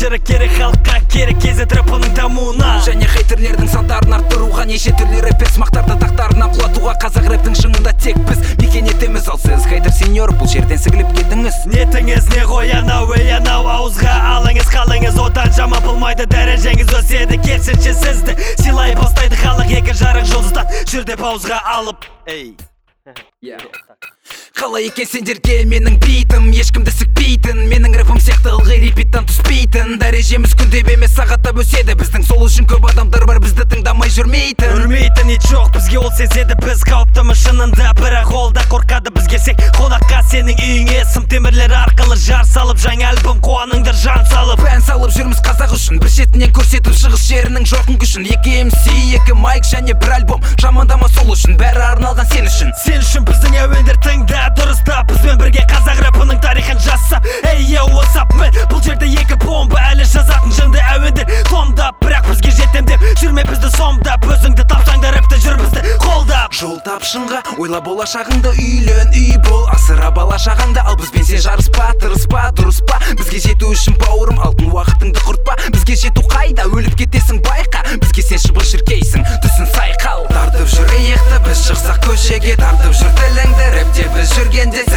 жыры керек халыққа керек кезет рэпінің дамуына. Және хейтерлердің сандарын арттыруға, неше түрлі рэпер смақтарды тақтарынан құлатуға. Қазақ рэптің шыңында тек біз мекен етеміз, ал сіз хейтер сеньор бұл жерден сігіліп кетіңіз. Нетіңіз не ғой анау ауызға алыңыз қалыңыз, одан жама болмайды, дәрежеңіз өседі. Керісінше сізді сыйлай бастайды халық, екі жарық жұлдыздан жүрде паузға алып. Қалай екен сендерге менің битім, ешкімді сікпейтін, менің рэпім сияқты ылғи репиттан түспейтін. Дәрежеміз күндеп емес сағаттап өседі, біздің сол үшін көп адамдар бар бізді тыңдамай жүрмейтін. Үрмейтін ит жоқ, бізге ол сезеді, біз қауіптіміз шынында, бірақ ол да қорқады біз келсек қонаққа. Сенің үйіңе сым темірлер арқылы жар салып, жаңа альбом қуаныңдар жан салып. Бән салып жүрміз қазақ үшін, бір шетінен көрсетіп шығыс жерінің жоқын күшін. Екі MC, екі майк және бір альбом, жамандама сол үшін, бәрі арналған сен үшін. Сен үшін біздің әуендер тыңда, дұрыстап, бізбен бірге қазақ рэпінің тарихын жасап. Эй, what's up man, бұл жерде екі бомба, әлі жазатын жынды әуендер томдап, бірақ бізге жетем деп жүрме бізді сомдап. Өзіңді тапсаң да рэпті жүр бізді қолдап. Жол тап шыңға, ойла болашағыңды, үйлен үй бол, асыра бала шағаңды, ал бізбен сен жарыспа, тырыспа, дұрыспа. Бізге жету үшін бауырым алтын уақытыңды құртпа, бізге жету қайда, өліп кетесің байқа, бізге сен шыбық шіркейсің, түсін сайқал. Тартып жүр иықты, біз шықсақ көшеге, тартып жүр тіліңді, рэпте біз жүргенде